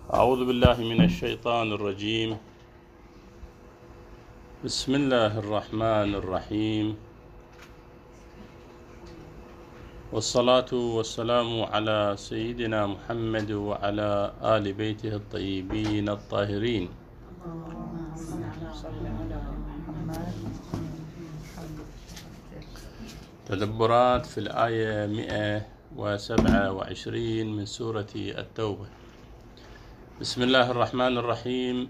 أعوذ بالله من الشيطان الرجيم. بسم الله الرحمن الرحيم، والصلاة والسلام على سيدنا محمد وعلى آل بيته الطيبين الطاهرين. تدبرات في الآية 127 من سورة التوبة. بسم الله الرحمن الرحيم.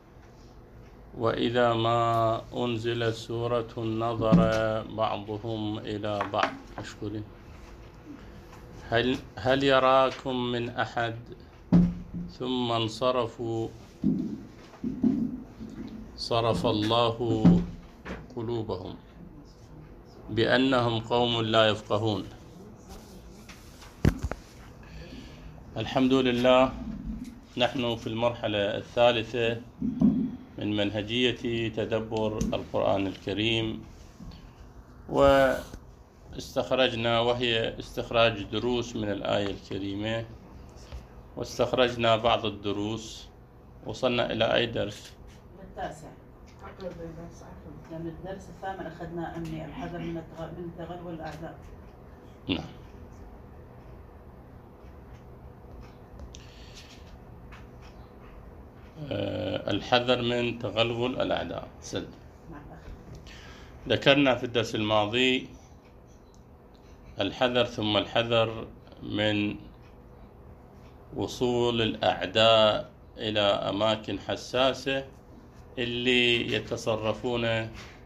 وإذا ما أنزلت سورة نظر بعضهم إلى بعض أشكرين هل يراكم من أحد ثم انصرفوا صرف الله قلوبهم بأنهم قوم لا يفقهون. الحمد لله، نحن في المرحلة الثالثة من منهجية تدبر القرآن الكريم، واستخرجنا وهي استخراج دروس من الآية الكريمة، واستخرجنا بعض الدروس. وصلنا إلى أي درس؟ التاسع. لأن الدرس الثامن أخذنا أمني الحذر من تغلغل الأعداء. نعم. الحذر من تغلغل الأعداء. ذكرنا في الدرس الماضي الحذر ثم الحذر من وصول الأعداء إلى أماكن حساسة اللي يتصرفون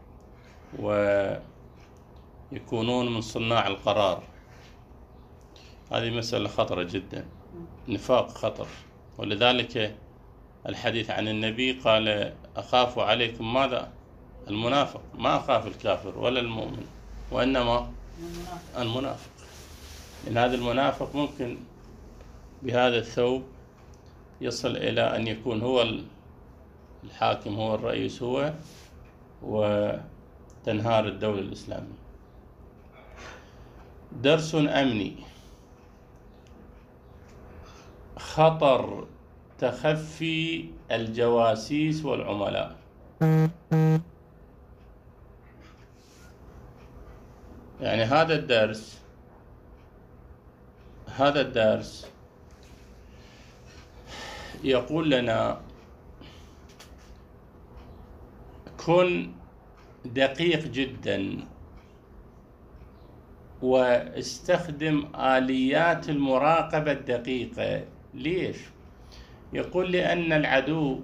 ويكونون من صناع القرار. هذه مسألة خطرة جدا، نفاق خطر، ولذلك الحديث عن النبي قال: أخاف عليكم ماذا؟ المنافق. ما أخاف الكافر ولا المؤمن، وإنما المنافق. إن هذا المنافق ممكن بهذا الثوب يصل إلى أن يكون هو الحاكم، هو الرئيس، هو، وتنهار الدولة الإسلامية. درس أمني: خطر تخفي الجواسيس والعملاء. يعني هذا الدرس يقول لنا: كن دقيق جدا واستخدم آليات المراقبة الدقيقة. ليش؟ يقول: لأن العدو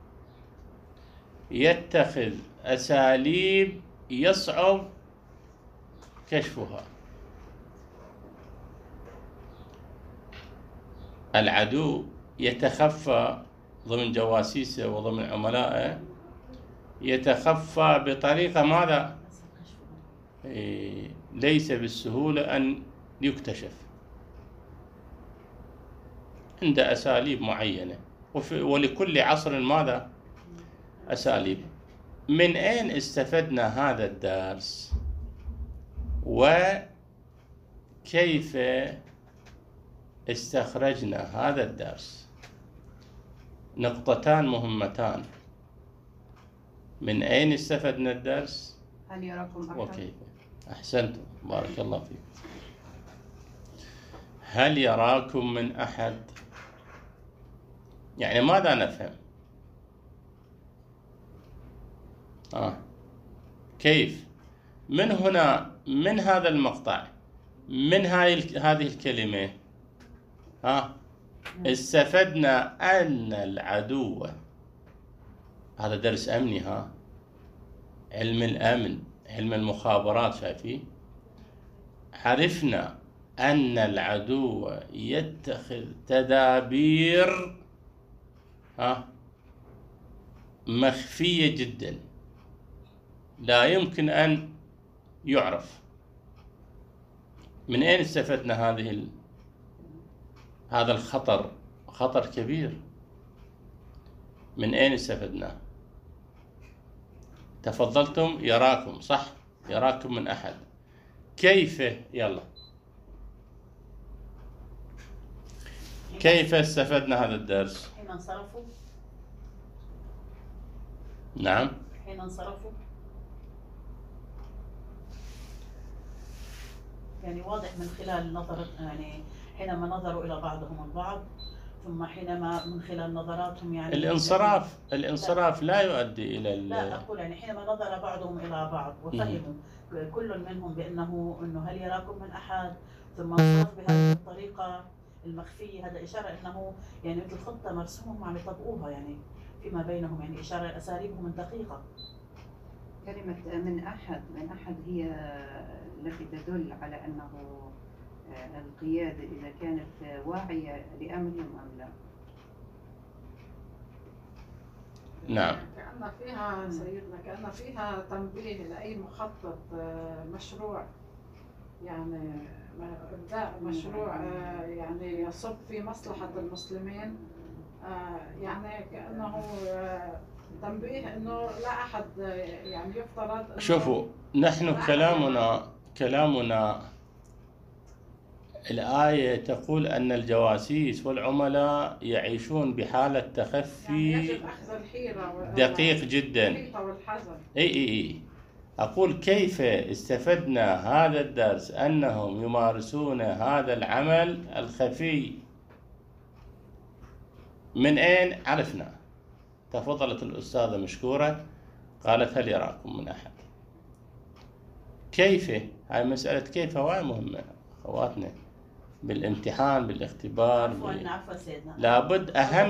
يتخذ أساليب يصعب كشفها. العدو يتخفى ضمن جواسيسه وضمن عملائه، يتخفى بطريقة ماذا؟ ليس بالسهولة أن يكتشف، عند أساليب معينة، ولكل عصر ماذا؟ أساليب. من أين استفدنا هذا الدرس؟ وكيف استخرجنا هذا الدرس؟ نقطتان مهمتان: من أين استفدنا الدرس؟ هل يراكم أحد؟ وكيف. أحسنتم، بارك الله فيكم. هل يراكم من أحد؟ يعني ماذا نفهم؟ كيف؟ من هنا، من هذا المقطع، من هذه الكلمة، استفدنا أن العدو، هذا درس أمني، علم الأمن، علم المخابرات، شايفين؟ عرفنا أن العدو يتخذ تدابير مخفية جدا، لا يمكن أن يعرف. من أين استفدنا هذا الخطر؟ خطر كبير. من أين استفدناه؟ تفضلتم يراكم، صح؟ يراكم من أحد. كيف؟ يلا، كيف استفدنا هذا الدرس؟ حين انصرفوا. نعم. حين انصرفوا. يعني واضح من خلال نظرة، يعني حينما نظروا إلى بعضهم البعض، ثم حينما من خلال نظراتهم يعني الانصراف لا يؤدي إلى لا أقول يعني حينما نظر بعضهم إلى بعض وفهموا كل منهم إنه هل يراكم من أحد، ثم انصرف بهذه الطريقة المخفية، هذا إشارة إنه يعني مثل خطة مرسومة عم يطبقوها يعني فيما بينهم، يعني إشارة أساليبهم الدقيقة. كلمة من أحد هي التي تدل على أنه القيادة إذا كانت واعية لأمرهم أم لا. نعم. كأن فيها سيدنا كأن فيها تنبيه لأي مخطط مشروع، يعني إبداء مشروع يعني يصب في مصلحة المسلمين، يعني كأنه تنبيه إنه لا أحد يعني يفترض. شوفوا، نحن كلامنا الآية تقول أن الجواسيس والعملاء يعيشون بحالة تخفي يعني يجب أخذ الحيرة دقيق جدا. والحذر. اي أقول كيف استفدنا هذا الدرس أنهم يمارسون هذا العمل الخفي. من أين عرفنا؟ تفضلت الأستاذة مشكورة قالت هل يراكم من أحد. كيف؟ هاي مسألة كيف هواي مهمة أخواتنا بالامتحان بالاختبار. عفوا سيدنا. لابد أهم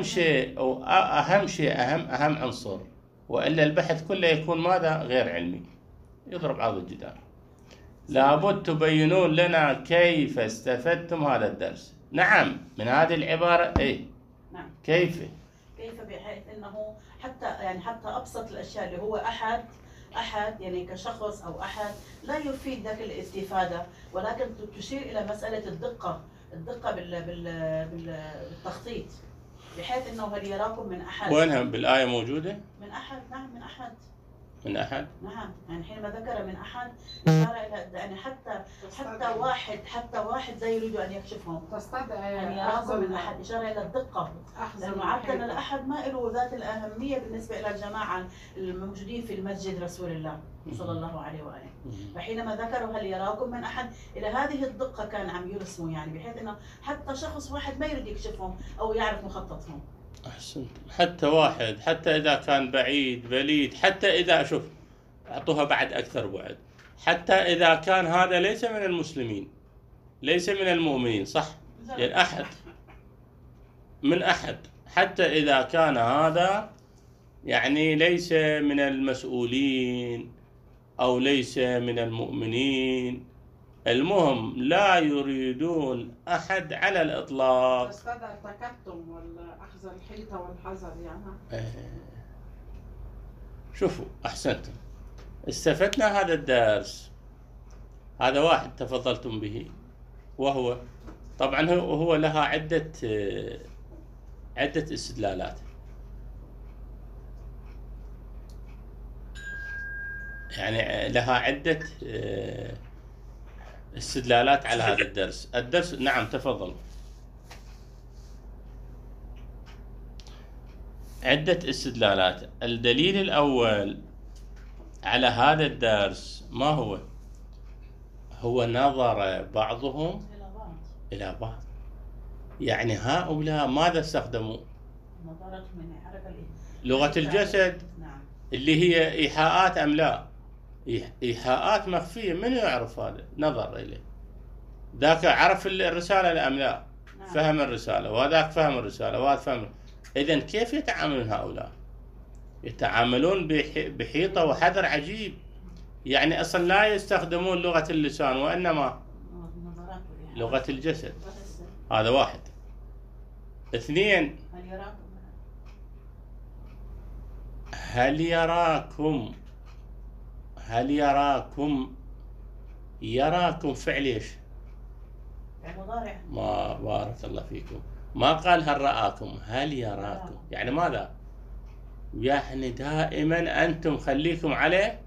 أهم عنصر، وإلا البحث كله يكون ماذا؟ غير علمي، يضرب عرض الجدار. لابد تبينون لنا كيف استفدتم هذا الدرس. نعم، من هذه العبارة نعم. كيف بحيث انه حتى ابسط الاشياء اللي هو احد يعني كشخص او احد لا يفيد ذاك الاستفاده، ولكن تشير الى مساله الدقه بالتخطيط، بحيث انه هل يراكم من احد. وينها بالآية موجودة؟ من احد. نعم، من احد. من أحد؟ نعم، يعني حينما ذكر من أحد إشارة إلى يعني حتى واحد لا يريد أن يكشفهم. تستدعي يعني يراكم من أحد، إشارة إلى الدقة، لأنه عادة الأحد ما له ذات الأهمية بالنسبة إلى الجماعة الموجودين في المسجد رسول الله صلى الله عليه وآله. فحينما ذكروا هل يراكم من أحد، إلى هذه الدقة كان عم يرسموا، يعني بحيث إنه حتى شخص واحد ما يريد يكشفهم أو يعرف مخططهم. أحسنت. حتى واحد، حتى إذا كان بعيد بليد، حتى إذا شوف أعطوها بعد أكثر بعد، حتى إذا كان هذا ليس من المسلمين، ليس من المؤمنين، صح؟ يعني أحد من أحد، حتى إذا كان هذا يعني ليس من المسؤولين أو ليس من المؤمنين، المهم لا يريدون أحد على الإطلاق. تستدعي التكتم والأخذ الحيطة والحذر يعني. شوفوا، أحسنتم، استفدنا هذا الدرس. هذا واحد تفضلتم به، وهو طبعا هو لها عدة استدلالات. يعني لها عدة استدلالات على هذا الدرس. نعم تفضل. عدة استدلالات. الدليل الأول على هذا الدرس ما هو؟ هو نظر بعضهم إلى بعض. يعني هؤلاء ماذا استخدموا؟ لغة الجسد. نعم. اللي هي إيحاءات أم لا؟ إيحاءات مخفية. من يعرف هذا؟ نظر إليه، ذاك عرف الرسالة أم لا؟ نعم. فهم الرسالة، وذاك فهم الرسالة، وهذا فهم. إذن كيف يتعاملون هؤلاء؟ يتعاملون بحيطة وحذر عجيب. يعني أصلا لا يستخدمون لغة اللسان، وإنما لغة الجسد. هذا واحد. اثنين، هل يراكم فعل ايش؟ مضارع. ما بارك الله فيكم، ما قال هل رآكم، هل يراكم. يعني ماذا؟ يعني دائما أنتم خليكم على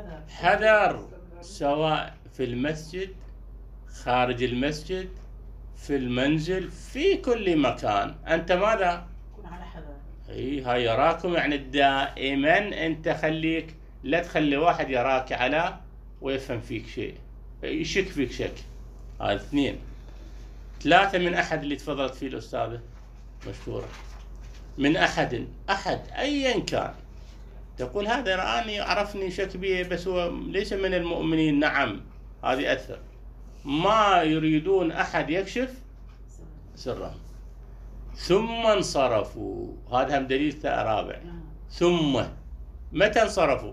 حذر، سواء في المسجد، خارج المسجد، في المنزل في كل مكان. أنت ماذا؟ كن على حذر. هاي يراكم، يعني دائما أنت خليك لا تخلي واحد يراك على ويفهم فيك شيء، يشك فيك شك. هذا 2. 3 من أحد اللي تفضلت فيه الأستاذة مشكورة، من أحد أيا كان، تقول هذا رآني عرفني شك به بس هو ليس من المؤمنين. نعم هذه أثر. ما يريدون أحد يكشف سرهم. ثم انصرفوا، هذا هم دليل رابع. ثم متى انصرفوا؟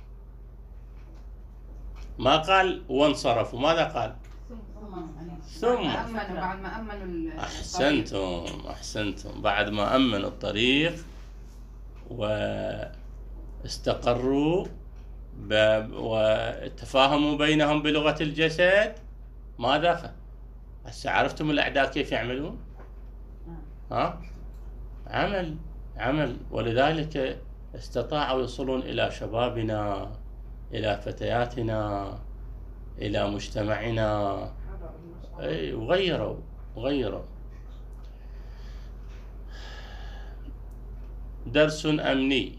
ما قال وانصرفوا، ماذا قال؟ ثم بعد ما أمنوا أحسنتم بعد ما أمنوا الطريق واستقروا وتفاهموا بينهم بلغة الجسد، ماذا هسه عرفتم الأعداء كيف يعملون؟ عمل. ولذلك استطاعوا يصلون إلى شبابنا، إلى فتياتنا، إلى مجتمعنا، وغيروا. درس أمني: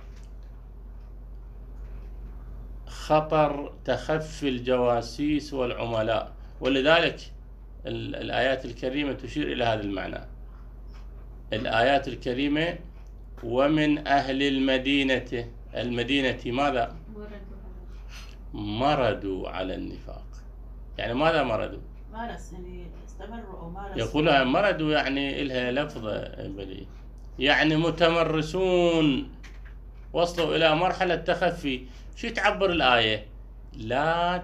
خطر تخفي الجواسيس والعملاء. ولذلك الآيات الكريمة تشير إلى هذا المعنى. الآيات الكريمة: ومن أهل المدينة ماذا؟ مردوا على النفاق. يعني ماذا مردوا؟ مارس، يعني استمروا أو مارسوا. يقولها مردوا يعني إلها لفظة بلي، يعني متمرسون، وصلوا إلى مرحلة تخفي. شو تعبر الآية؟ لا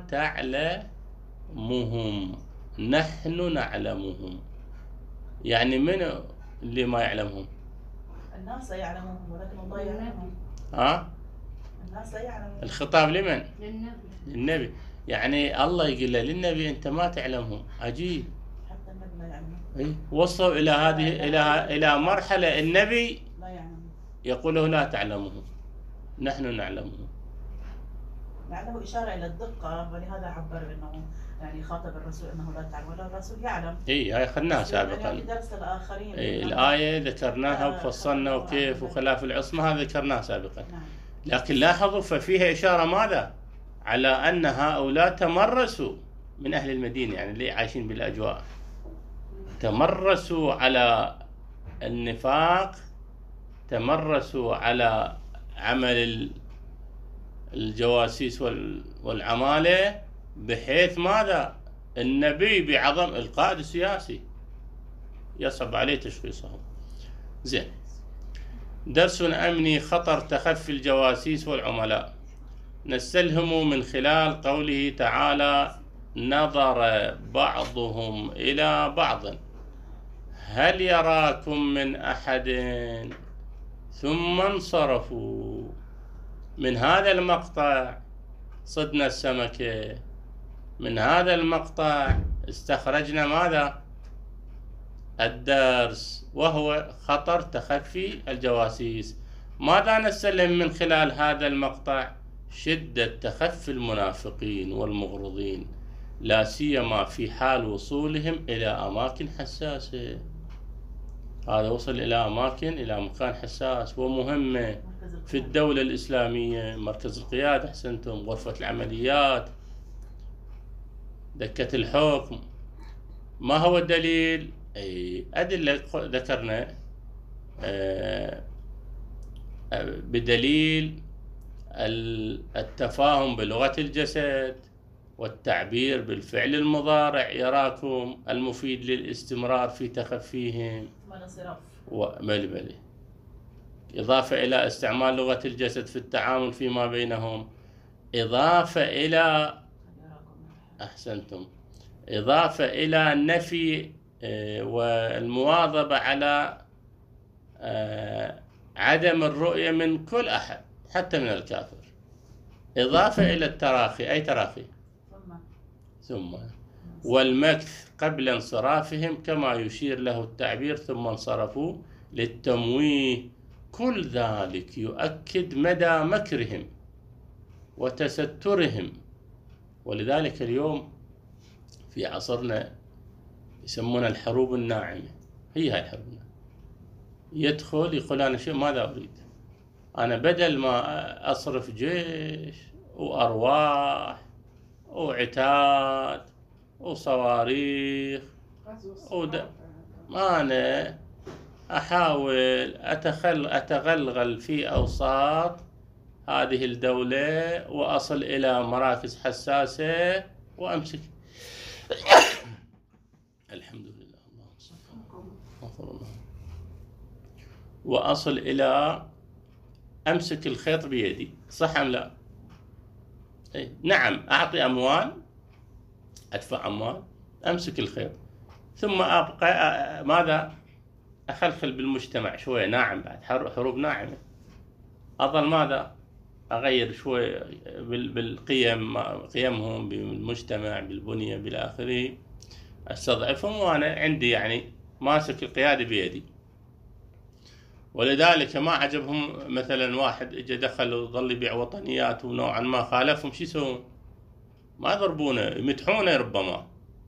تعلمهم، نحن نعلمهم. يعني من اللي ما يعلمهم؟ الناس لا يعلمهم ولكن الله يعلمهم. الناس لا يعلمون. الخطاب لمن؟ للنبي. يعني الله يقول له للنبي أنت ما تعلمهم. عجيب. حتى النبي لا يعلمهم. وصلوا إلى هذه إلى مرحلة النبي لا يعلمهم، يقول له لا تعلمهم، نحن نعلمهم. لعله إشارة إلى الدقة، ولهذا عبر أنه يعني خاطب الرسول أنه لا تعلم، ولا الرسول يعلم. هاي أخذناها سابقا. درس الآخرين. الآية ذكرناها وفصلنا وكيف وخلاف العصمة، هذا ذكرناه سابقا. لكن لاحظوا ففيها إشارة ماذا؟ على أن هؤلاء تمرسوا من أهل المدينة، يعني اللي عايشين بالأجواء، تمرسوا على النفاق، تمرسوا على عمل الجواسيس والعمالة، بحيث ماذا؟ النبي بعظم القائد السياسي يصعب عليه تشخيصهم. زين. درس أمني: خطر تخفي الجواسيس والعملاء. نستلهم من خلال قوله تعالى: نظر بعضهم إلى بعض هل يراكم من أحد ثم انصرفوا. من هذا المقطع صدنا السمكة، من هذا المقطع استخرجنا ماذا؟ الدرس، وهو خطر تخفي الجواسيس. ماذا نستلهم من خلال هذا المقطع؟ شدة تخفي المنافقين والمغرضين، لا سيما في حال وصولهم إلى أماكن حساسة. هذا وصل إلى مكان حساس ومهمة في الدولة الإسلامية، مركز القيادة، أحسنتم، غرفة العمليات، دكة الحكم. ما هو الدليل؟ أدلة ذكرنا بدليل التفاهم بلغة الجسد والتعبير بالفعل المضارع يراكم المفيد للاستمرار في تخفيهم، بلي إضافة إلى استعمال لغة الجسد في التعامل فيما بينهم، إضافة إلى أحسنتم، إضافة إلى النفي والمواظبة على عدم الرؤية من كل أحد حتى من الكافر، إضافة إلى التراخي. أي تراخي؟ ثم والمكث قبل انصرافهم كما يشير له التعبير ثم انصرفوا للتمويه. كل ذلك يؤكد مدى مكرهم وتسترهم. ولذلك اليوم في عصرنا يسمونها الحروب الناعمة. هي هاي الحروب الناعمة. يدخل يقول أنا شيء ماذا أريد؟ أنا بدل ما أصرف جيش وأرواح وعتاد وصواريخ أنا أحاول أتغلغل في أوساط هذه الدولة وأصل إلى مراكز حساسة وأمسك. الحمد لله اللهم صل على محمد. وأصل إلى أمسك الخيط بيدي، صح أم لا؟ إيه؟ نعم، أعطي أموال، أدفع أموال، أمسك الخيط، ثم أبقى ماذا؟ أخلخل بالمجتمع شوية، ناعم بعد، حروب ناعمة. أظل ماذا؟ أغير شوي قيمهم بالمجتمع، بالبنية، بالآخره، أستضعفهم وأنا عندي يعني ماسك القيادة بيدي. ولذلك ما عجبهم مثلا واحد اجى دخل وظل يبيع وطنيات ونوعا ما خالفهم، شو يسوون؟ ما يضربونه، يمدحونه، ربما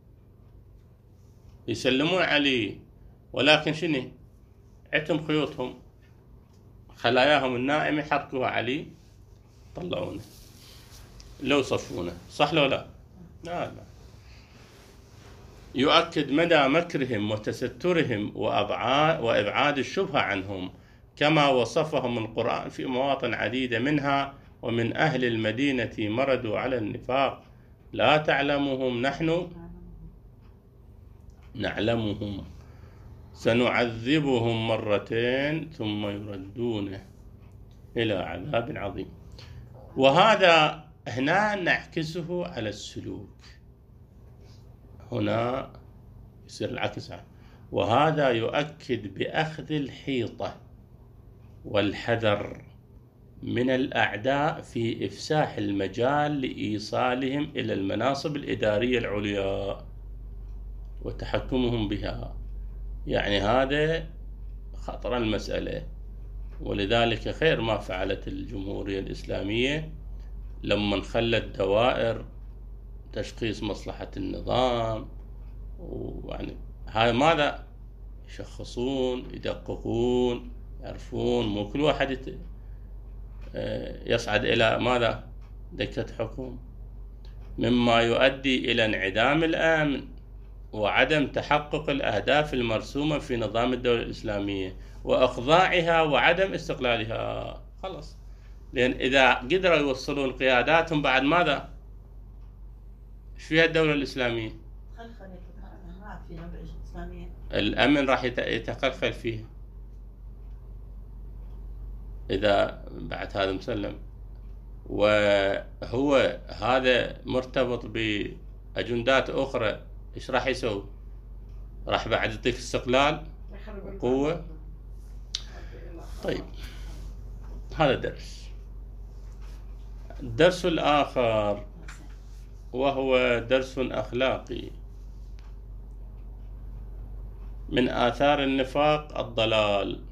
يسلمون عليه، ولكن شنو؟ عتم خيوطهم، خلاياهم النائمة يحركوها عليه، طلعونه لو صفونه، صح لو لا؟ لا. يؤكد مدى مكرهم وتسترهم وإبعاد الشبهة عنهم، كما وصفهم القرآن في مواطن عديدة منها: ومن أهل المدينة مردوا على النفاق لا تعلمهم نحن نعلمهم سنعذبهم مرتين ثم يردون إلى عذاب عظيم. وهذا هنا نعكسه على السلوك، هنا يصير العكس. وهذا يؤكد بأخذ الحيطة والحذر من الأعداء في إفساح المجال لإيصالهم إلى المناصب الإدارية العليا وتحكمهم بها. يعني هذا خطر المسألة. ولذلك خير ما فعلت الجمهورية الإسلامية لما خلت دوائر تشخيص مصلحة النظام، ويعني هاي ماذا يشخصون، يدققون، يعرفون، مو كل واحد يصعد إلى ماذا دكة حكم، مما يؤدي إلى انعدام الأمن وعدم تحقق الأهداف المرسومة في نظام الدولة الإسلامية وإخضاعها وعدم استقلالها. خلص، لأن إذا قدروا يوصلون قياداتهم بعد ماذا؟ إيش فيها الدولة الإسلامية؟ الأمن راح يتخلخل فيه إذا بعد هذا مسلم. وهو هذا مرتبط بأجندات أخرى، إيش راح يسوي؟ راح بعد يعطيك استقلال وقوة. طيب، هذا درس. الدرس الآخر وهو درس أخلاقي. من آثار النفاق الضلال.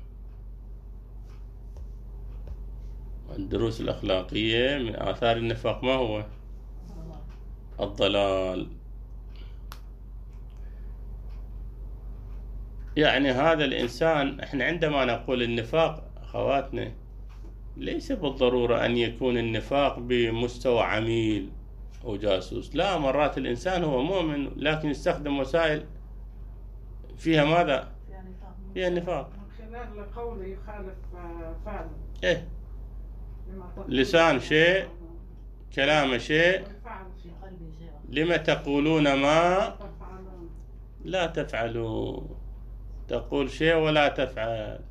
الدروس الأخلاقية من آثار النفاق ما هو؟ الضلال. يعني هذا الإنسان، احنا عندما نقول النفاق أخواتنا ليس بالضرورة أن يكون النفاق بمستوى عميل أو جاسوس، لا، مرات الإنسان هو مؤمن لكن يستخدم وسائل فيها ماذا؟ فيها نفاق، من خلال قوله يخالف فعله. إيه، لسان شيء، كلام شيء، لما تقولون ما لا تفعلوا، تقول شيء ولا تفعل.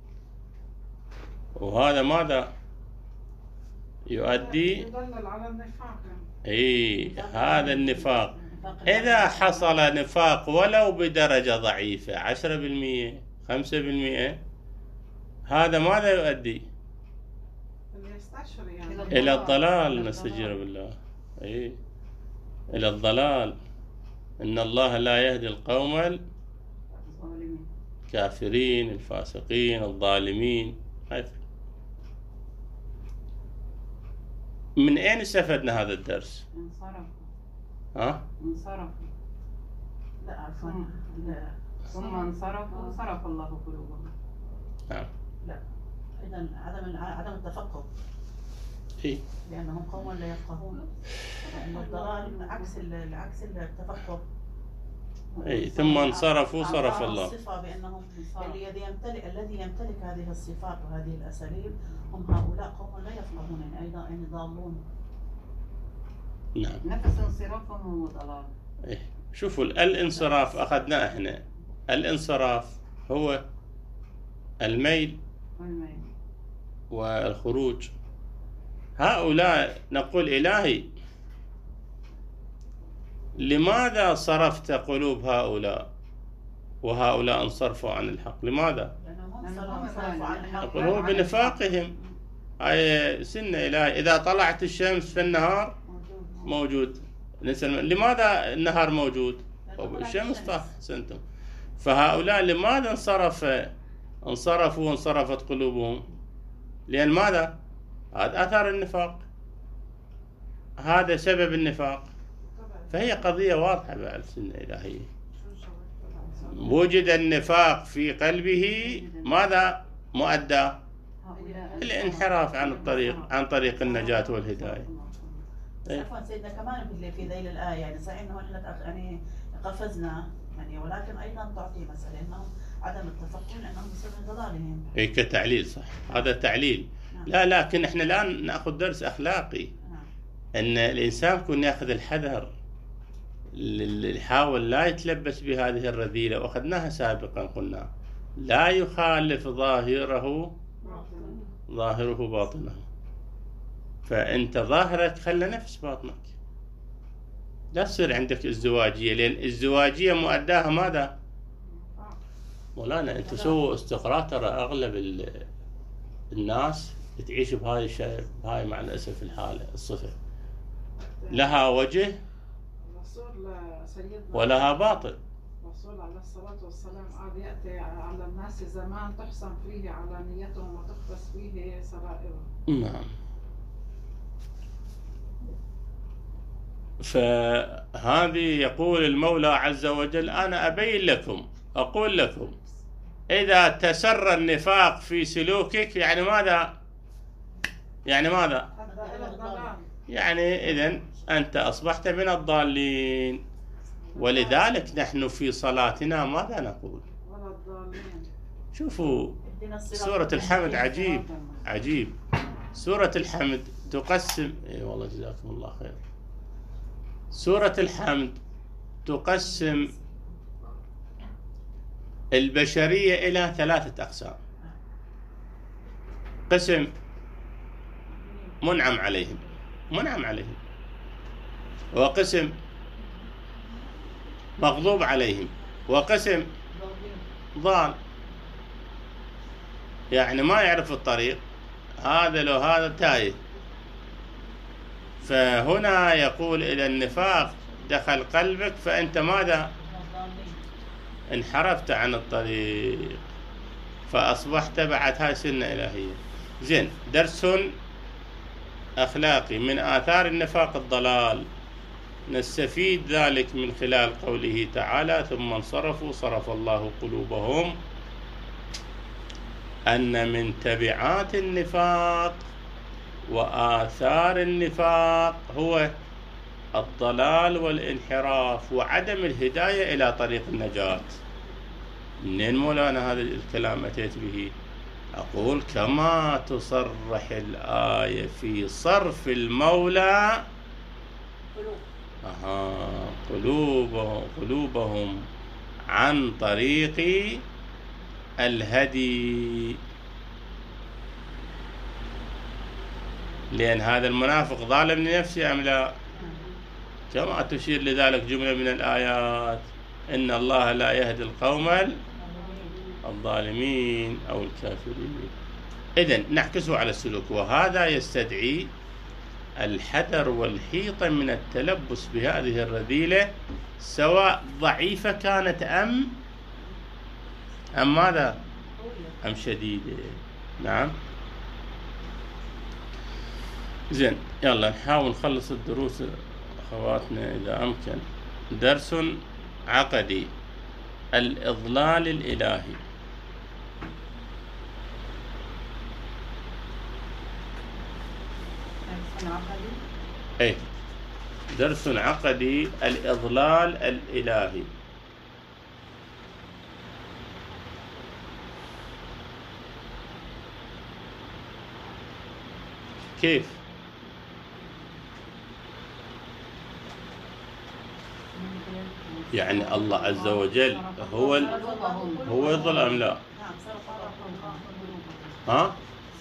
وهذا ماذا يؤدي؟ يدلل على النفاق. هذا النفاق. إذا حصل نفاق ولو بدرجة ضعيفة 10% 5%، هذا ماذا يؤدي؟ إلى الضلال، نستجير بالله. إلى الضلال. إن الله لا يهدي القوم الكافرين الفاسقين الظالمين. من أين استفدنا هذا الدرس؟ انصرف. ها؟ انصرف. لا عفوا، لا. ثم انصرفوا صرف الله قلوبهم. نعم. إذا عدم التفقه، إيه. لأنهم قوم لا يفقهون، لأن الضلال عكس التفقه. أي ثم انصرفوا صرف أعطاهم الله. الصفة بأنهم الذي يمتلك هذه الصفات وهذه الأساليب هم هؤلاء قوم لا يفقهون، يعني أيضا يعني ضالون. نعم. نفس انصرافهم هو ضلال. إيه. شوفوا الانصراف أخذناه إحنا. الانصراف هو الميل والخروج. هؤلاء نقول إلهي لماذا صرفت قلوب هؤلاء وهؤلاء انصرفوا عن الحق؟ لماذا؟ لأنهم صرفوا عن الحق. نقول هو بنفاقهم. هاي سنة إلهي، إذا طلعت الشمس في النهار موجود. لماذا النهار موجود؟ الشمس طاح سنتم. فهؤلاء لماذا انصرفوا وانصرفت قلوبهم؟ لأن ماذا؟ هذا أثر النفاق، هذا سبب النفاق. فهي قضية واضحة بعد السنة الإلهية. وجد النفاق في قلبه، ماذا مؤدى؟ الانحراف عن طريق النجاة والهداية. عفوا سيدنا كمان في ذيل الآية، يعني صحيح إنه إحنا يعني قفزنا يعني، ولكن أيضا تعطي مسألة إنهم عدم التفقه لأنهم بسبب ضلالهم. إيه كتعليل صح، هذا تعليل. لا لكن إحنا الآن نأخذ درس أخلاقي. أن الإنسان يكون يأخذ الحذر، يحاول لا يتلبس بهذه الرذيلة، وأخذناها سابقا قلنا لا يخالف ظاهره باطنه. فأنت ظاهرك خلى نفس باطنك، لا تصير عندك ازدواجية، لأن الازدواجية مؤداها ماذا؟ مولانا أنت سووا استقراء، ترى أغلب الناس تعيش بهاي الشيء، بهاي مع الأسف الحالة الصفة لها وجه ولها باطل. الرسول عليه الصلاة والسلام قال يأتي على الناس زمان تحسن فيه علانيتهم وتخفس فيه سرائرهم. نعم. فهذه يقول المولى عز وجل أنا أبين لكم، أقول لكم إذا تسرى النفاق في سلوكك يعني ماذا؟ يعني إذن أنت أصبحت من الضالين. ولذلك نحن في صلاتنا ماذا نقول؟ شوفوا سورة الحمد عجيب. سورة الحمد تقسم، والله جزاكم الله خير. سورة الحمد تقسم البشرية إلى 3 أقسام. قسم منعم عليهم، وقسم مغضوب عليهم، وقسم ضال، يعني ما يعرف الطريق، هذا لو هذا تايه. فهنا يقول إذا النفاق دخل قلبك فأنت ماذا؟ انحرفت عن الطريق، فأصبحت بعد هاي سنة إلهية. زين، درس أخلاقي من آثار النفاق الضلال، نستفيد ذلك من خلال قوله تعالى ثم انصرفوا صرف الله قلوبهم، أن من تبعات النفاق وآثار النفاق هو الضلال والانحراف وعدم الهداية إلى طريق النجاة. منين مولانا هذا الكلام أتيت به؟ أقول كما تصرح الآية في صرف المولى قلوبهم عن طريق الهدي، لأن هذا المنافق ظالم لنفسه أم لا؟ كما تشير لذلك جملة من الآيات إن الله لا يهدي القوم الظالمين أو الكافرين. إذن نعكسه على السلوك، وهذا يستدعي الحذر والحيطة من التلبس بهذه الرذيلة، سواء ضعيفة كانت أم ماذا؟ أم شديدة. نعم. زين، يلا نحاول نخلص الدروس أخواتنا إذا أمكن. درس عقدي الإضلال الإلهي. إيه، درس عقدي الإضلال الإلهي. كيف؟ يعني الله عز وجل هو يضل أم لا؟ ها؟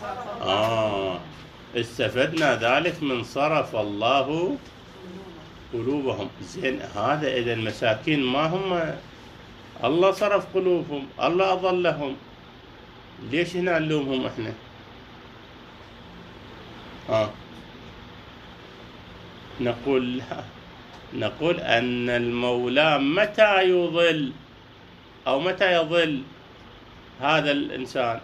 استفدنا ذلك من صرف الله قلوبهم. زين، هذا إذا المساكين ما هم الله صرف قلوبهم، الله أضلهم، ليش هنا نلومهم إحنا؟ نقول لا، نقول أن المولى متى يضل أو متى يضل هذا الإنسان؟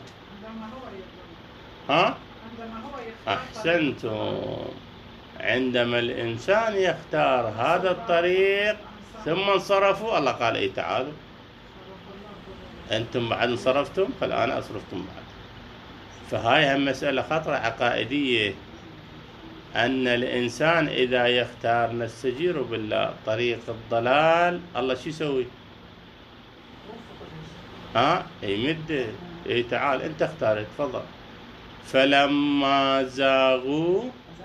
عندما هو يختار. أحسنتم، عندما الإنسان يختار هذا الطريق ثم انصرفوا، الله قال إيه تعالوا أنتم بعد انصرفتم فالآن أصرفتم بعد. فهاي هم مسألة خطرة عقائدية، أن الإنسان إذا يختار نستجير بالله طريق الضلال، الله شو يسوي؟ يمد، تعال أنت اختار، تفضل. فلما زاغوا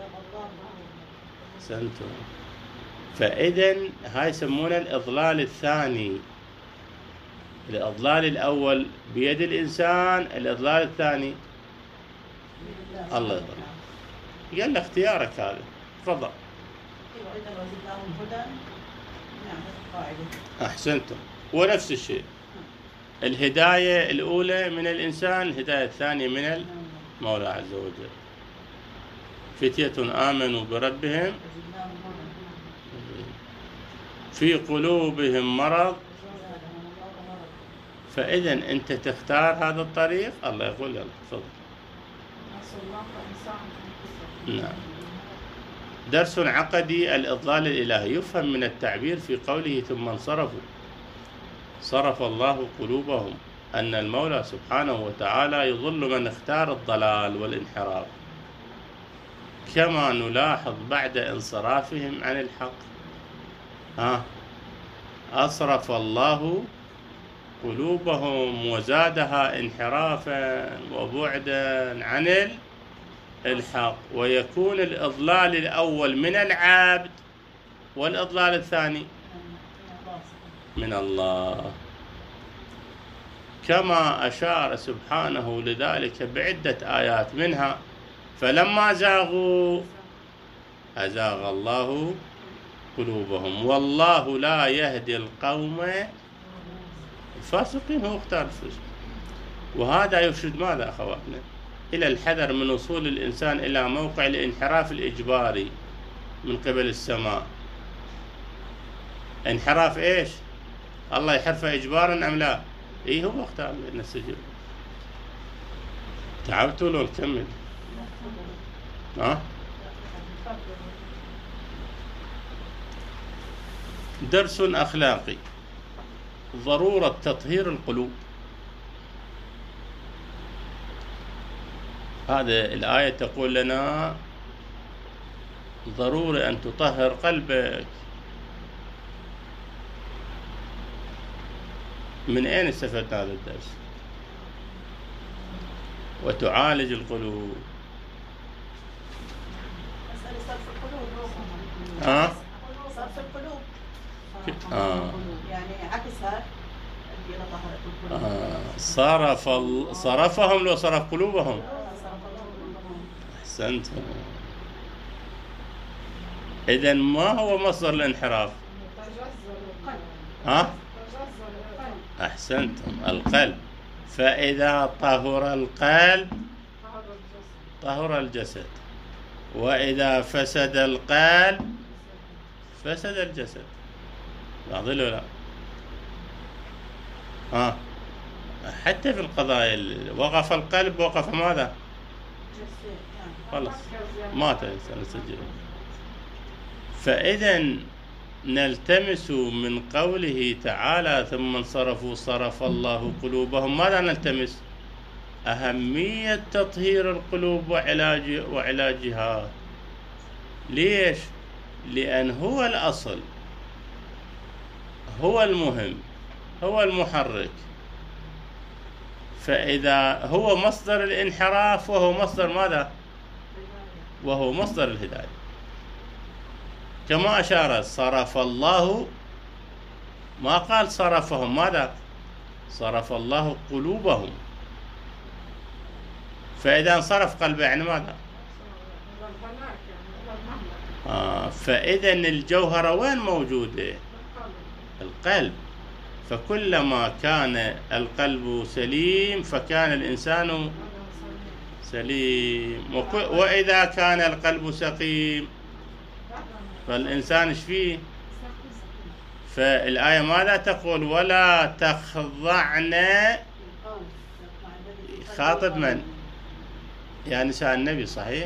سنتم. فإذا هاي يسمونه الإضلال الثاني. الإضلال الأول بيد الإنسان، الإضلال الثاني الله يضل. قال له اختيارك هذا، تفضل. أحسنتم. ونفس الشيء، الهداية الأولى من الإنسان، الهداية الثانية من المولى عز وجل. فتية آمنوا بربهم في قلوبهم مرض. فإذا أنت تختار هذا الطريق، الله يقول يلا تفضل. نعم. درس عقدي الإضلال الإلهي. يفهم من التعبير في قوله ثم انصرفوا صرف الله قلوبهم أن المولى سبحانه وتعالى يضل من اختار الضلال والانحراف، كما نلاحظ بعد انصرافهم عن الحق أصرف الله قلوبهم وزادها انحرافا وبعدا عن الحق. ويكون الإضلال الأول من العبد، والإضلال الثاني من الله، كما أشار سبحانه لذلك بعدة آيات، منها فلما زاغوا أزاغ الله قلوبهم والله لا يهدي القوم الفاسقين. هو اختار الفسق. وهذا يرشد ماذا أخواتنا؟ إلى الحذر من وصول الإنسان إلى موقع الانحراف الإجباري من قبل السماء. انحراف إيش؟ الله يحرفه إجبارا أم لا؟ إيه، هو اختار نستجيب. تعبتوا لو نكمل؟ درس أخلاقي، ضرورة تطهير القلوب. هذه الآية تقول لنا ضروري أن تطهر قلبك. من أين استفدنا هذا الدرس؟ وتعالج القلوب. مسألة صرف القلوب. صرف القلوب. يعني عكسها إلى طهارة القلوب. صرفهم لو صرف قلوبهم. أحسنتم. إذن ما هو مصدر الانحراف؟ أحسنتم، القلب. فإذا طهر القلب طهر الجسد، وإذا فسد القلب فسد الجسد. واضح ولا لا؟ حتى في القضايا وقف القلب وقف ماذا؟ خلاص مات الإنسان سجل. فإذا نلتمس من قوله تعالى ثم انصرفوا صرف الله قلوبهم، ماذا نلتمس؟ أهمية تطهير القلوب وعلاجها. ليش؟ لأن هو الأصل، هو المهم، هو المحرك. فإذا هو مصدر الانحراف وهو مصدر ماذا؟ وهو مصدر الهداية. كما أشار صرف الله، ما قال صرفهم، ماذا؟ صرف الله قلوبهم. فإذا انصرف قلبه يعني ماذا؟ فإذا الجوهرة وين موجودة؟ القلب. فكلما كان القلب سليم فكان الإنسان سليم، وإذا كان القلب سقيم فالإنسان ايش فيه؟ فالآية ماذا تقول؟ ولا تخضعن، خاطب من؟ يا نساء النبي، صحيح؟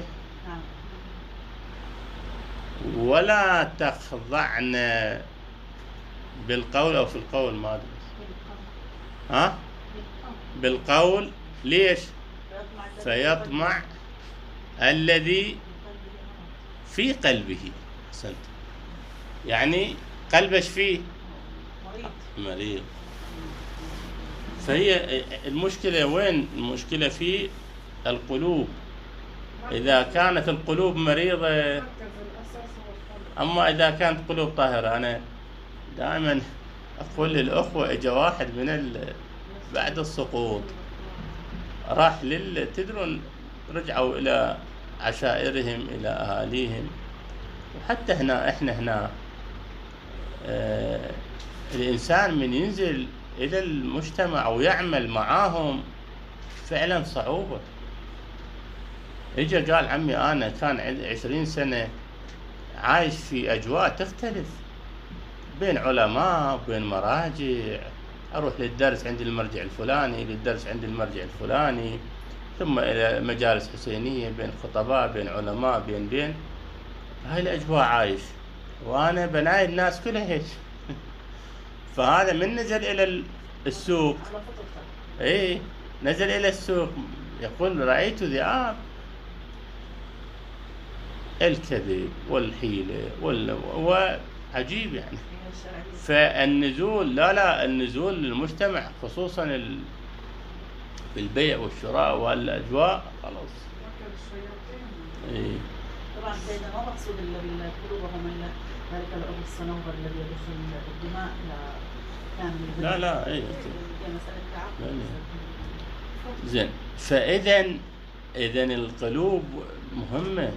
ولا تخضعن بالقول أو في القول، ما أدري. ها؟ بالقول. ليش؟ فيطمع الذي في قلبه. أحسنت. يعني قلبش فيه مريض. فهي المشكلة وين؟ المشكلة في القلوب. إذا كانت القلوب مريضة، أما إذا كانت قلوب طاهرة. أنا دائما أقول للأخوة، إجا واحد من بعد السقوط راح تدرون، رجعوا إلى عشائرهم، إلى أهاليهم. وحتى هنا إحنا هنا الإنسان من ينزل إلى المجتمع ويعمل معاهم فعلا صعوبة. إجا قال عمي أنا كان عندي 20 سنة عايش في أجواء تختلف، بين علماء، بين مراجع، أروح للدرس عند المرجع الفلاني، للدرس عند المرجع الفلاني، ثم إلى مجالس حسينية، بين خطباء، بين علماء، بين هاي الأجواء عايش، وأنا بناي الناس كلها هيك. فهذا من نزل إلى السوق، إيه نزل إلى السوق يقول رأيت ذئاب، الكذب والحيلة وعجيب يعني. فالنزول لا النزول للمجتمع خصوصا في البيع والشراء والأجواء خلاص. إيه. طبعا سيدنا ما مقصود الا بالقلوبهم الا ذلك العضو الصنوبر الذي يدخل الدماء كامل. لا اي مسألة تعقل. زين. فإذا القلوب مهمة،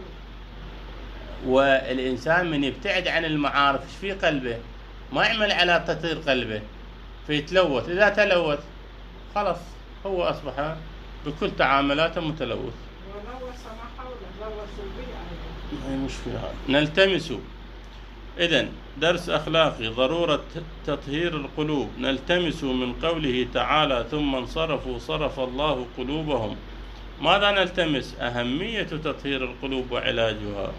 والإنسان من يبتعد عن المعارف ايش في قلبه؟ ما يعمل على تطهير قلبه فيتلوث. إذا تلوث خلاص هو أصبح بكل تعاملاته متلوث. هي مشكلة. نلتمس إذن درس أخلاقي، ضرورة تطهير القلوب. نلتمس من قوله تعالى ثم انصرفوا صرف الله قلوبهم. ماذا نلتمس؟ أهمية تطهير القلوب وعلاجها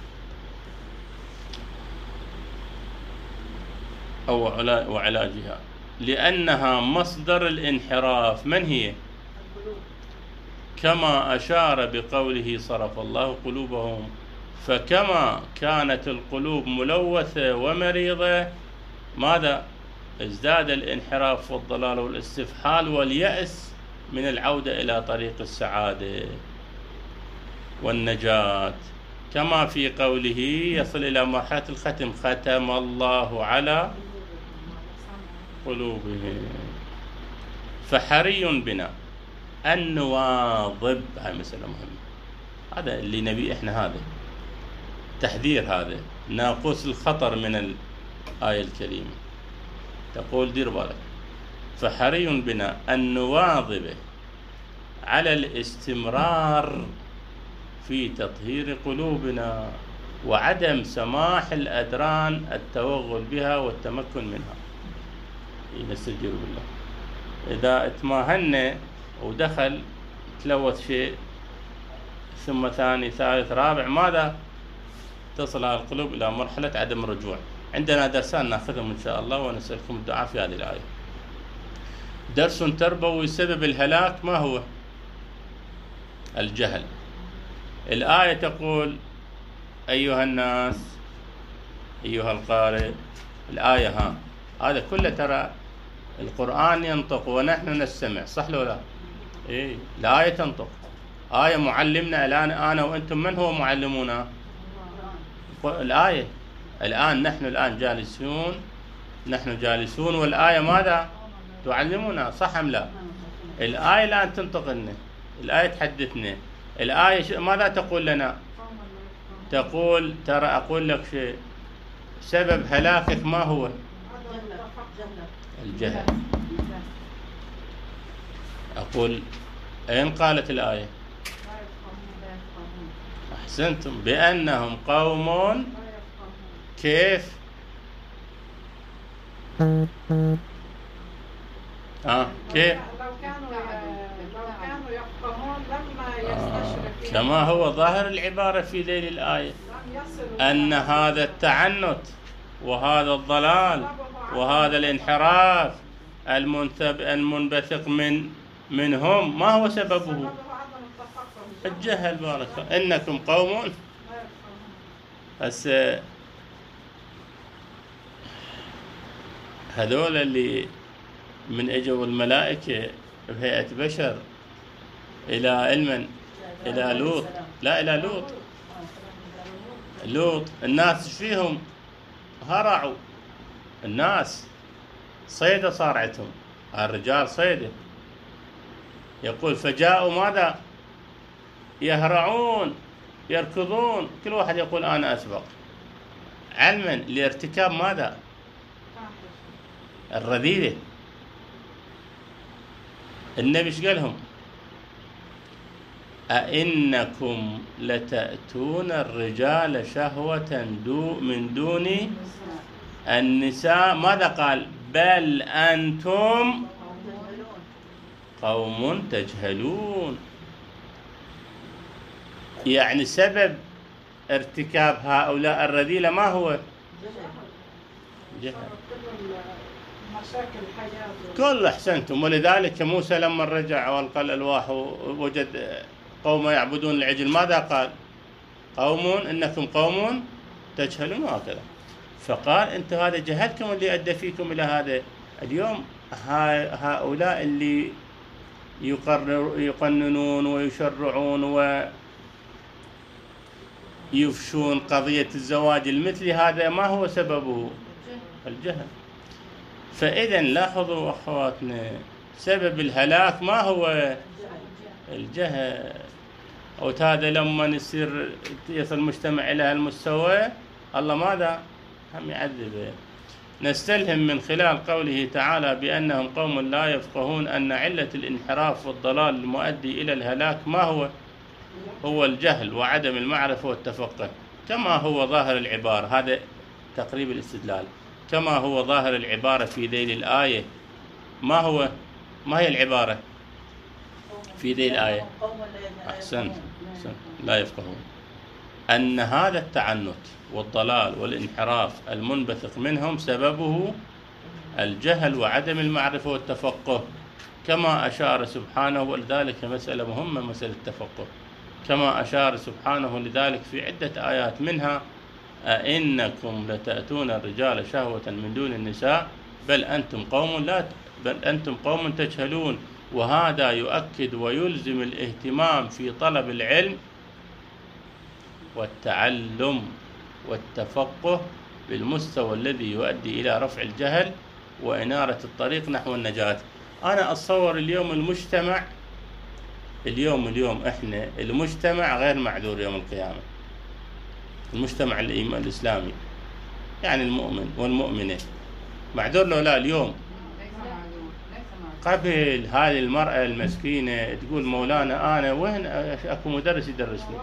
أو وعلاجها، لأنها مصدر الانحراف. من هي؟ كما أشار بقوله صرف الله قلوبهم. فكما كانت القلوب ملوثة ومريضة، ماذا؟ ازداد الانحراف والضلال والاستفحال واليأس من العودة إلى طريق السعادة والنجاة. كما في قوله يصل إلى مرحلة الختم، ختم الله على قلوبهم. فحري بنا أن نواظب. هاي مسألة مهمة، هذا اللي نبي إحنا، هذا تحذير، هذا ناقوس الخطر من الآية الكريمة. تقول دير بالك، فحري بنا أن نواظب على الاستمرار في تطهير قلوبنا وعدم سماح الأدران التوغل بها والتمكن منها. نستجير بالله. إذا اتماهنا ودخل تلوث شيء ثم ثاني ثالث رابع، ماذا؟ تصل القلوب إلى مرحلة عدم الرجوع. عندنا درسان ناخذهم إن شاء الله ونسألكم الدعاء في هذه الآية. درس تربوي: سبب الهلاك ما هو؟ الجهل. الآية تقول: أيها الناس، أيها القارئ. الآية هذا كله ترى القرآن ينطق ونحن نستمع، صح لو لا؟ إيه، الآية تنطق، آية معلمنا. الآن أنا وأنتم من هو معلمونا؟ الآية. الآن نحن جالسون والآية ماذا؟ تعلمنا، صح أم لا؟ الآية الآن تنطق لنا، الآية تحدثنا. الآية ماذا تقول لنا؟ تقول ترى أقول لك شيء، سبب هلاكك ما هو؟ الجهل. أقول أين قالت الآية؟ أحسنتم، بأنهم قوم كيف؟ كيف؟ لو كانوا يفقهون لما يستشرقون، كما هو ظاهر العبارة في ذيل الآية، أن هذا التعنت وهذا الضلال وهذا الانحراف المنبثق منهم ما هو سببه؟ الجهل. بارك الله. إنكم قوم. هسه هذول اللي من اجوا الملائكة بهيئة بشر إلى علما إلى لوط، لا إلى لوط، الناس فيهم هرعوا، الناس صيدة صار عندهم، الرجال صيدة. يقول فجاءوا ماذا؟ يهرعون يركضون، كل واحد يقول أنا أسبق، علما لارتكاب ماذا؟ الرذيلة. النبي ايش قال لهم؟ أئنكم لتأتون الرجال شهوة من دون النساء. ماذا قال؟ بل أنتم قوم تجهلون. يعني سبب ارتكاب هؤلاء الرذيلة ما هو؟ جهل. كل أحسنتم. ولذلك موسى لما رجع والقى الألواح ووجد قوم يعبدون العجل ماذا قال؟ إنكم قوم تجهلون، وهكذا. فقال أنتم هذا جهلكم اللي أدى فيكم إلى هذا. اليوم هؤلاء اللي يقننون ويشرعون ويفشون قضية الزواج المثلي، هذا ما هو سببه؟ الجهل. فإذا لاحظوا أخواتنا، سبب الهلاك ما هو؟ الجهل. وهذا لما يصل المجتمع إلى هالمستوى الله ماذا؟ هم يعذبه. نستلهم من خلال قوله تعالى بأنهم قوم لا يفقهون أن علة الانحراف والضلال المؤدي إلى الهلاك ما هو؟ هو الجهل وعدم المعرفة والتفقه، كما هو ظاهر العبارة. هذا تقريب الاستدلال. كما هو ظاهر العبارة في ذيل الآية. ما هي العبارة في ذيل الآية؟ أحسنت. لا يفقهون. أن هذا التعنت والضلال والانحراف المنبثق منهم سببه الجهل وعدم المعرفة والتفقه، كما أشار سبحانه. ولذلك مسألة مهمة، مسألة التفقه، كما أشار سبحانه لذلك في عدة آيات، منها أئنكم لتأتون الرجال شهوة من دون النساء بل أنتم قوم تجهلون. وهذا يؤكد ويلزم الاهتمام في طلب العلم والتعلم والتفقه بالمستوى الذي يؤدي إلى رفع الجهل وإنارة الطريق نحو النجاة. أنا أتصور اليوم المجتمع، اليوم إحنا المجتمع غير معذور يوم القيامة. المجتمع الإسلامي يعني المؤمن والمؤمنة معذور لو لا؟ اليوم قبل هذه المرأة المسكينة تقول مولانا أنا وين أكو مدرس يدرسني؟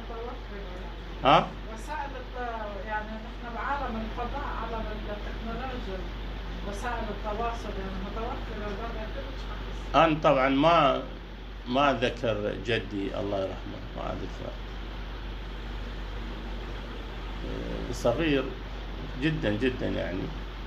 وسائل يعني نحن بعالم الفضاء، عالم التكنولوجيا، وسائل التواصل يعني متوفرة. أنا طبعا ما ذكر جدي الله يرحمه، ما أذكر صغير جدا جدا يعني.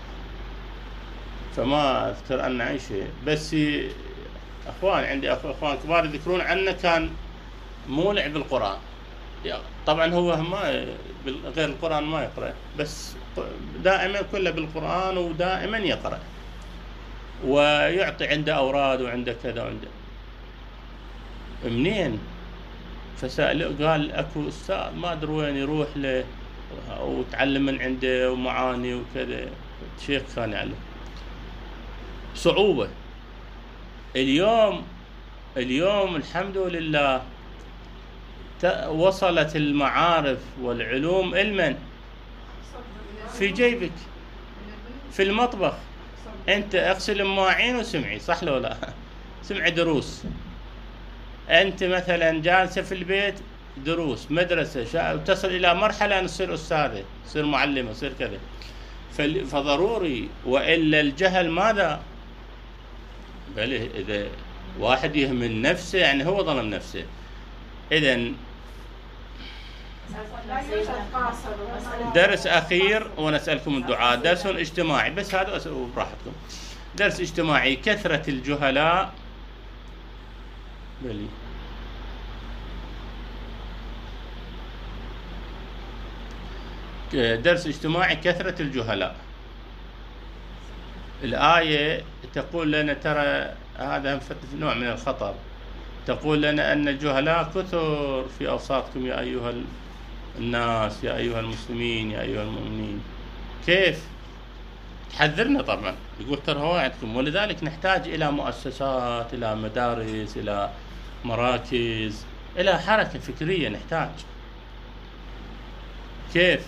فما أذكر أن أي شيء، بس أخوان عندي أخوان كبار يذكرون عنه كان مولع بالقرآن. طبعا هو ما غير القرآن ما يقرأ، بس دائما كله بالقرآن ودائما يقرأ ويعطي، عنده أوراد وعنده كذا وعنده. منين؟ فسأله قال أكو أستاذ ما أدري وين يروح له وتعلم من عنده ومعاني وكذا، شيخ كان يعلم صعوبة. اليوم الحمد لله وصلت المعارف والعلوم علما في جيبك، في المطبخ. أنت اغسل المواعين وسمعي، صح لو لا؟ سمعي دروس. أنت مثلا جالسة في البيت، دروس مدرسة، تصل إلى مرحلة أن تصير أستاذة، تصير معلمة، تصير كذا. فضروري، وإلا الجهل ماذا؟ بل إذا واحد يهمل نفسه يعني هو ظلم نفسه. إذن درس أخير ونسألكم الدعاء، درس اجتماعي بس هذا براحتكم. درس اجتماعي، كثرة الجهلاء. بلي درس اجتماعي، كثرة الجهلاء. الآية تقول لنا ترى هذا نوع من الخطر، تقول لنا أن الجهلاء كثر في أوساطكم يا أيها الناس، يا أيها المسلمين، يا أيها المؤمنين. كيف؟ تحذرنا طبعا، يقول ترى هو عندكم. ولذلك نحتاج إلى مؤسسات، إلى مدارس، إلى مراكز، إلى حركة فكرية نحتاج. كيف؟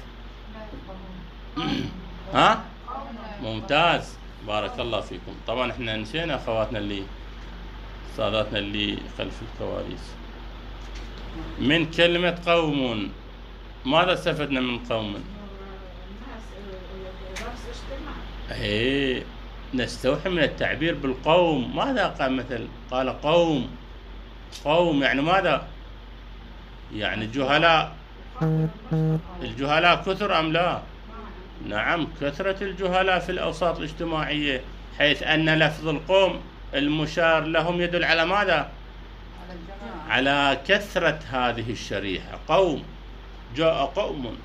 ها؟ ممتاز، بارك الله فيكم. طبعا احنا نسينا اخواتنا اللي صاداتنا اللي خلف الكواليس. من كلمة قوم ماذا استفدنا من قوم؟ نستوحي من التعبير بالقوم. ماذا قال؟ مثل قال قوم يعني ماذا؟ يعني الجهلاء كثر أم لا؟ نعم، كثرة الجهلاء في الأوساط الاجتماعية، حيث أن لفظ القوم المشار لهم يدل على ماذا؟ على كثرة هذه الشريحة. قوم، جاء قوم،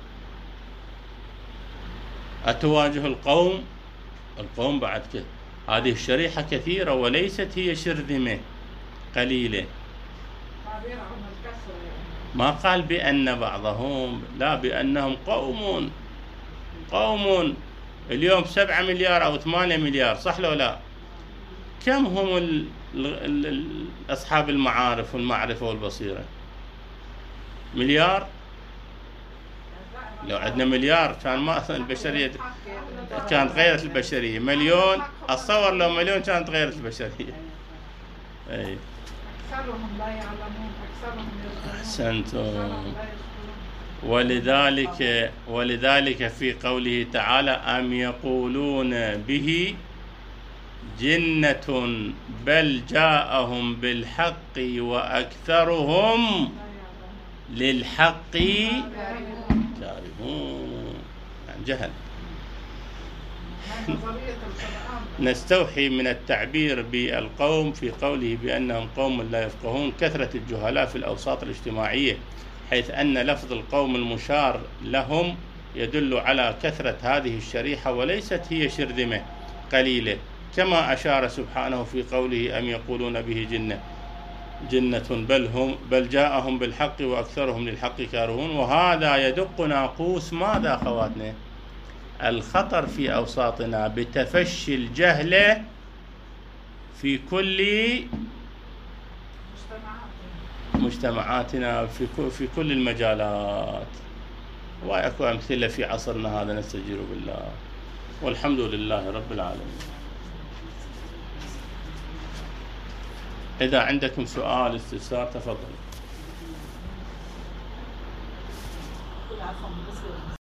أتواجه القوم بعد كده. هذه الشريحة كثيرة وليست هي شرذمة قليلة. ما قال بأن بعضهم، لا، بأنهم قوم. اليوم 7 مليار أو 8 مليار، صح لو لا؟ كم هم أصحاب المعارف والمعرفة والبصيرة؟ مليار؟ لو عندنا مليار كان ما البشرية كانت غيرت البشرية. مليون، أتصور لو مليون كانت غيرت البشرية. أي أكثرهم لا يعلمون، أكثرهم يظلمون، أحسنتم. ولذلك في قوله تعالى أم يقولون به جنة بل جاءهم بالحق وأكثرهم للحق كارهون. يعني جهل. نستوحي من التعبير بالقوم في قوله بأنهم قوم لا يفقهون كثرة الجهلاء في الأوساط الاجتماعية، حيث أن لفظ القوم المشار لهم يدل على كثرة هذه الشريحة وليست هي شرذمة قليلة، كما أشار سبحانه في قوله أم يقولون به جنة بل جاءهم بالحق وأكثرهم للحق كارهون. وهذا يدق ناقوس ماذا أخواتنا؟ الخطر في أوساطنا بتفشي الجهل في كل مجتمعاتنا في كل المجالات. وأكو أمثلة في عصرنا هذا، نستجير بالله والحمد لله رب العالمين. إذا عندكم سؤال استفسار تفضل.